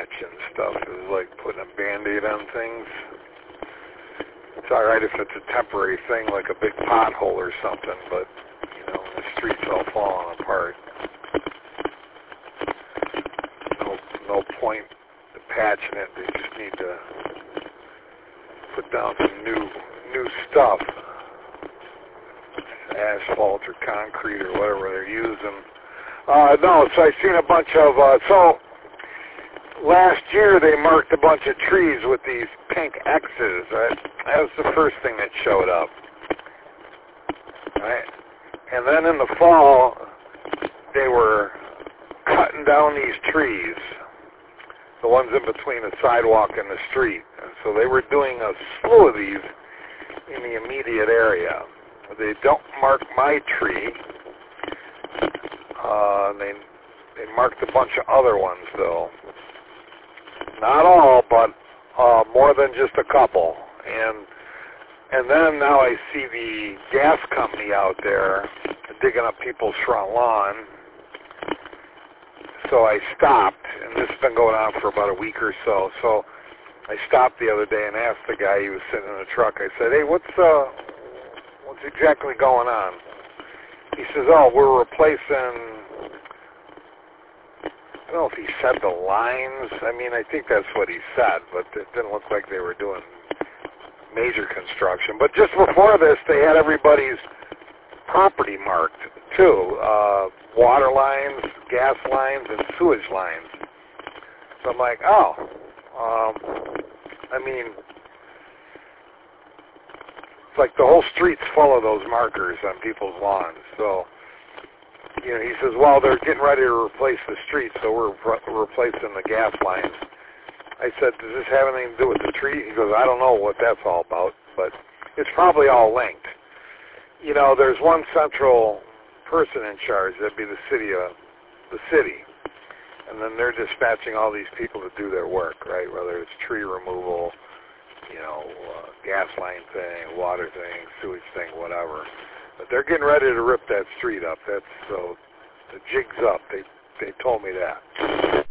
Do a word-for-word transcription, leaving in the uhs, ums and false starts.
patch and stuff is like putting a Band-Aid on things. It's all right if it's a temporary thing, like a big pothole or something, but, you know, the street's all falling apart. No, no point to patching it. They just need to put down some new, new stuff, asphalt or concrete or whatever they're using. Uh, no, so I seen a bunch of, uh, so last year they marked a bunch of trees with these pink X's, right? That was the first thing that showed up, right? And then in the fall, they were cutting down these trees, the ones in between the sidewalk and the street. And so they were doing a slew of these in the immediate area. They don't mark my tree. Uh, they they marked a bunch of other ones, though. Not all, but uh, more than just a couple. And and then now I see the gas company out there digging up people's front lawn. So I stopped, and this has been going on for about a week or so. So I stopped the other day and asked the guy, he was sitting in the truck, I said, hey, what's uh, what's exactly going on? He says, oh, we're replacing, I don't know if he said the lines. I mean, I think that's what he said, but it didn't look like they were doing major construction. But just before this, they had everybody's property marked, too. Uh, water lines, gas lines, and sewage lines. So I'm like, oh, um, I mean, it's like the whole street's full of those markers on people's lawns. So, you know, he says, well, they're getting ready to replace the street, so we're re- replacing the gas lines. I said, does this have anything to do with the tree? He goes, I don't know what that's all about, but it's probably all linked. You know, there's one central person in charge. That'd be the city of the city. And then they're dispatching all these people to do their work, right? Whether it's tree removal, you know, uh, gas line thing, water thing, sewage thing, whatever. But they're getting ready to rip that street up. That's so the jig's up. They they told me that.